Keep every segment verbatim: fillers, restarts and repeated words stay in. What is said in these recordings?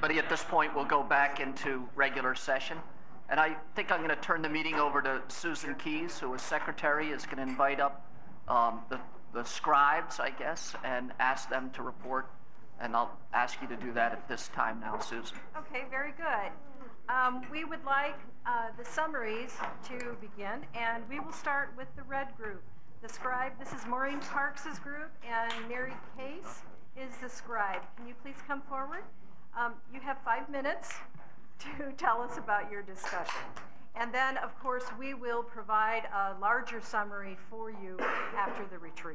everybody, at this point, we'll go back into regular session. And I think I'm going to turn the meeting over to Susan Keys, who is secretary, is going to invite up um, the, the scribes, I guess, and ask them to report. And I'll ask you to do that at this time now, Susan. Okay, very good. Um, we would like uh, the summaries to begin, and we will start with the red group. The scribe, this is Maureen Parks' group, and Mary Case is the scribe. Can you please come forward? Um, you have five minutes to tell us about your discussion. And then, of course, we will provide a larger summary for you after the retreat.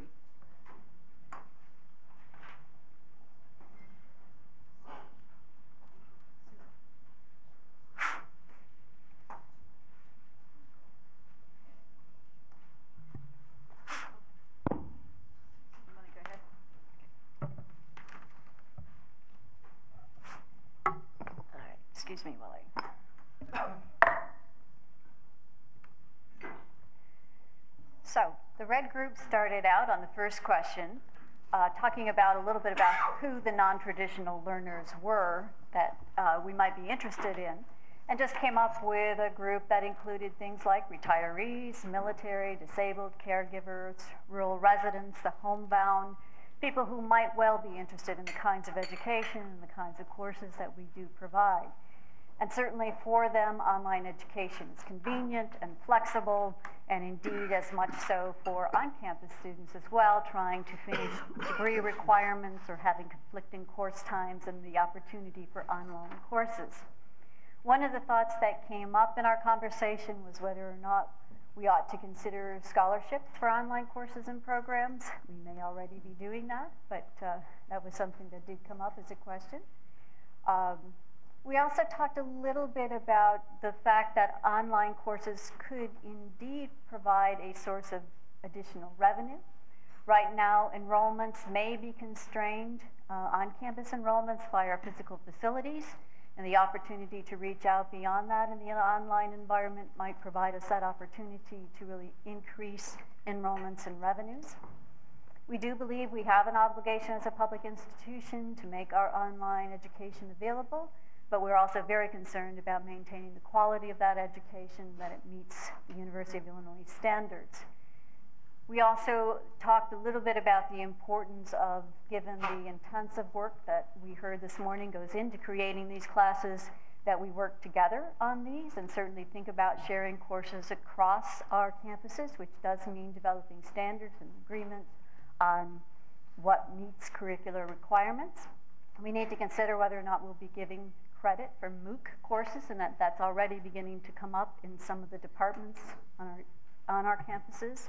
Excuse me while I... So, the red group started out on the first question, uh, talking about a little bit about who the non-traditional learners were that uh, we might be interested in, and just came up with a group that included things like retirees, military, disabled, caregivers, rural residents, the homebound, people who might well be interested in the kinds of education and the kinds of courses that we do provide. And certainly for them, online education is convenient and flexible, and indeed as much so for on-campus students as well, trying to finish degree requirements or having conflicting course times and the opportunity for online courses. One of the thoughts that came up in our conversation was whether or not we ought to consider scholarships for online courses and programs. We may already be doing that, but uh, that was something that did come up as a question. Um, We also talked a little bit about the fact that online courses could indeed provide a source of additional revenue. Right now, enrollments may be constrained, uh, on-campus enrollments by our physical facilities, and the opportunity to reach out beyond that in the online environment might provide us that opportunity to really increase enrollments and revenues. We do believe we have an obligation as a public institution to make our online education available, but we're also very concerned about maintaining the quality of that education, that it meets the University of Illinois standards. We also talked a little bit about the importance of, given the intensive work that we heard this morning goes into creating these classes, that we work together on these and certainly think about sharing courses across our campuses, which does mean developing standards and agreements on what meets curricular requirements. We need to consider whether or not we'll be giving credit for MOOC courses, and that, that's already beginning to come up in some of the departments on our, on our campuses.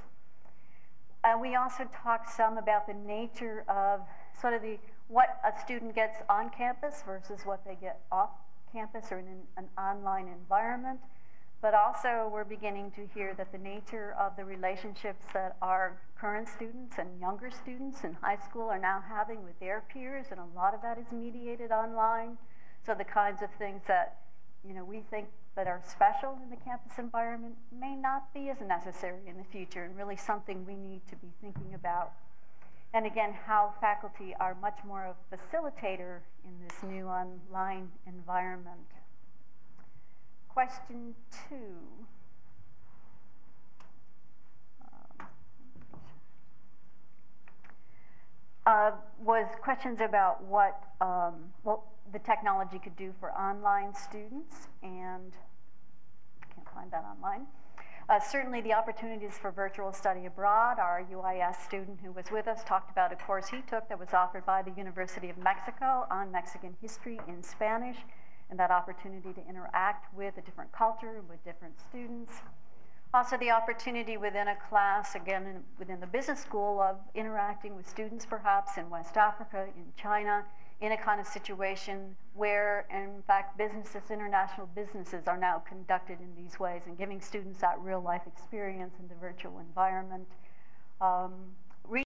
Uh, we also talked some about the nature of sort of the what a student gets on campus versus what they get off campus or in an, an online environment. But also we're beginning to hear that the nature of the relationships that our current students and younger students in high school are now having with their peers, and a lot of that is mediated online. So the kinds of things that, you know, we think that are special in the campus environment may not be as necessary in the future, and really something we need to be thinking about. And again, how faculty are much more of a facilitator in this new online environment. Question two. Um, uh, was questions about what, um, what the technology could do for online students, and I can't find that online. Uh, certainly the opportunities for virtual study abroad. Our U I S student who was with us talked about a course he took that was offered by the University of Mexico on Mexican history in Spanish, and that opportunity to interact with a different culture, with different students. Also the opportunity within a class, again in, within the business school, of interacting with students perhaps in West Africa, in China, in a kind of situation where, in fact, businesses, international businesses are now conducted in these ways, and giving students that real life experience in the virtual environment. Um,